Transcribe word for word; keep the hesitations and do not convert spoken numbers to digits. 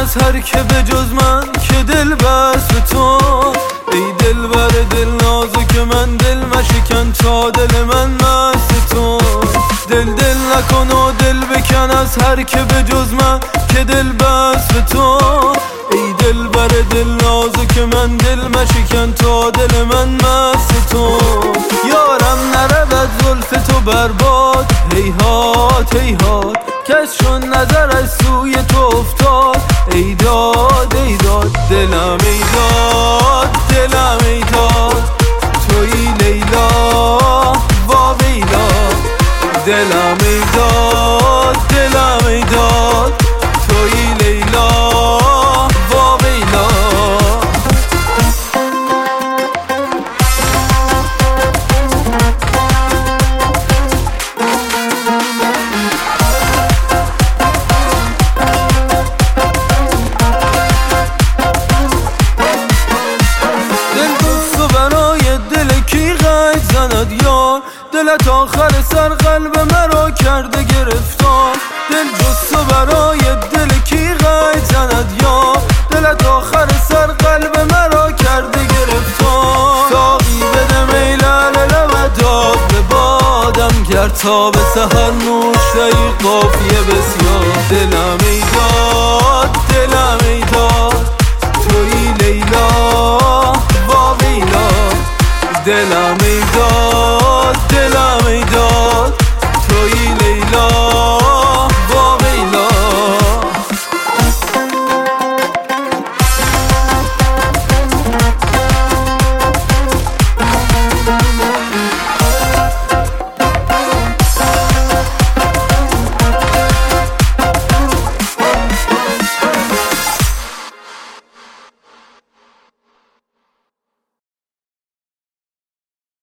از هر که به جز من که دل بست تو. ای دل بر دل نازک من، دل مشکن تا دل من مست تو. دل دل نکن و دل بکن از هر که به جز من که دل بست تو. ای دل بر دل نازک من، دل مشکن تا دل من مست تو. یارم نرود زلف تو برباد، هیهات هیهات کس چون نظرش سوی تو افتاد. ای داد ای داد دلم، ای داد دلم، ای داد تویی لیلا وا ویلا. دلم ای داد دلم، ای داد تویی لیلا وا ویلا. دلت آخر سر قلب مرا کرده گرفتار. دل جز تو برای دل کی غیب زند یا. دلت آخر سر قلب مرا کرده گرفتار. ساقی بده می لعل لبت داد به بادم، گر تا به سحر نوش ای قافیه